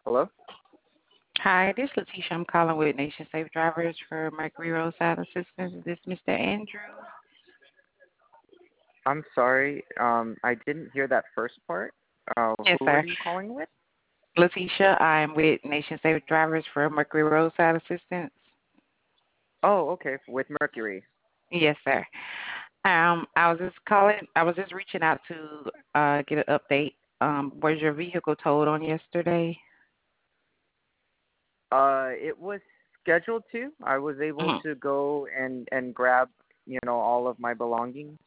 Hello? Hi, this is Letitia. I'm calling with Nation Safe Drivers for Mercury Roadside Assistance. Is this Mr. Andrew? I'm sorry. I didn't hear that first part. Yes, Who are sir. you calling with? Letitia, I am with Nation Safe Drivers for Mercury Roadside Assistance. Oh, okay. With Mercury. Yes, sir. I was just calling. I was just reaching out to get an update. Was your vehicle towed on yesterday? It was scheduled to. I was able Mm-hmm. to go and grab, all of my belongings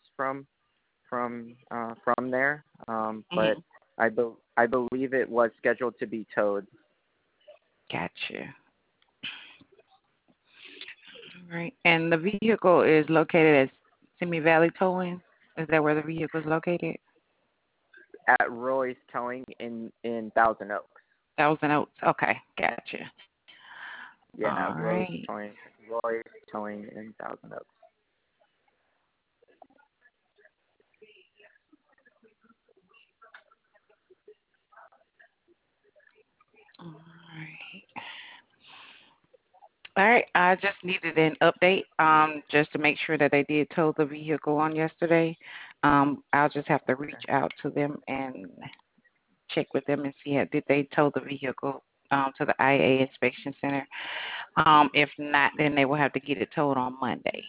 from there. But Mm-hmm. I believe it was scheduled to be towed. Gotcha. All right. And the vehicle is located at Simi Valley Towing. Is that where the vehicle is located? At Roy's Towing in Thousand Oaks. Thousand Oaks. Okay, gotcha. Yeah, All right. Roy's Towing in Thousand Oaks. All right. All right. I just needed an update, just to make sure that they did tow the vehicle on yesterday. I'll just have to reach out to them and check with them and see did they tow the vehicle to the IA inspection center. If not, then they will have to get it towed on Monday.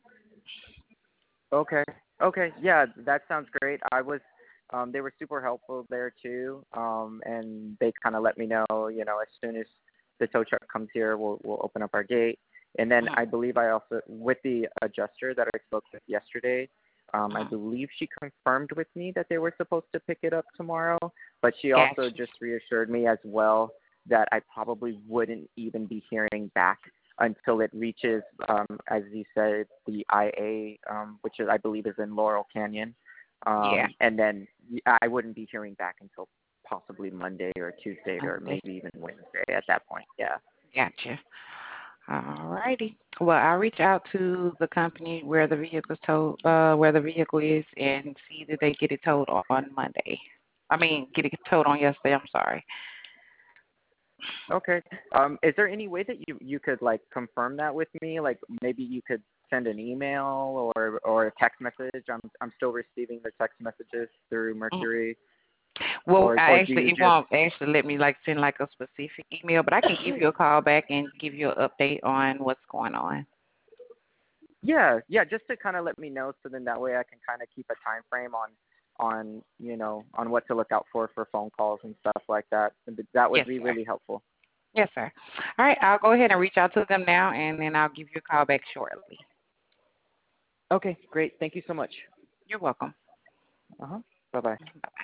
Okay. Okay. Yeah, that sounds great. They were super helpful there too. And they kind of let me know, as soon as the tow truck comes here, we'll open up our gate. And then Mhm, I believe I also, with the adjuster that I spoke with yesterday, I mhm. believe she confirmed with me that they were supposed to pick it up tomorrow. But she also Gotcha. just reassured me as well that I probably wouldn't even be hearing back until it reaches, as you said, the IA, which is, I believe is in Laurel Canyon. Yeah. And then I wouldn't be hearing back until possibly Monday or Tuesday or Monday. maybe even Wednesday at that point. Yeah. Gotcha. All righty. Well, I'll reach out to the company where the vehicle's towed, where the vehicle is, and see that they get it towed on Monday. I mean, get it towed on yesterday. I'm sorry. Okay. Is there any way that you could like confirm that with me? Like maybe you could send an email or a text message. I'm still receiving the text messages through Mhm. Mercury. Well, Or do you it just won't actually let me like send like a specific email, but I can give you a call back and give you an update on what's going on. Yeah, yeah, just to kind of let me know, so then that way I can kind of keep a time frame on what to look out for phone calls and stuff like that. And that would Yes, be sir. really helpful. Yes, sir. All right, I'll go ahead and reach out to them now, and then I'll give you a call back shortly. Okay, great. Thank you so much. You're welcome. Uh huh. Bye bye.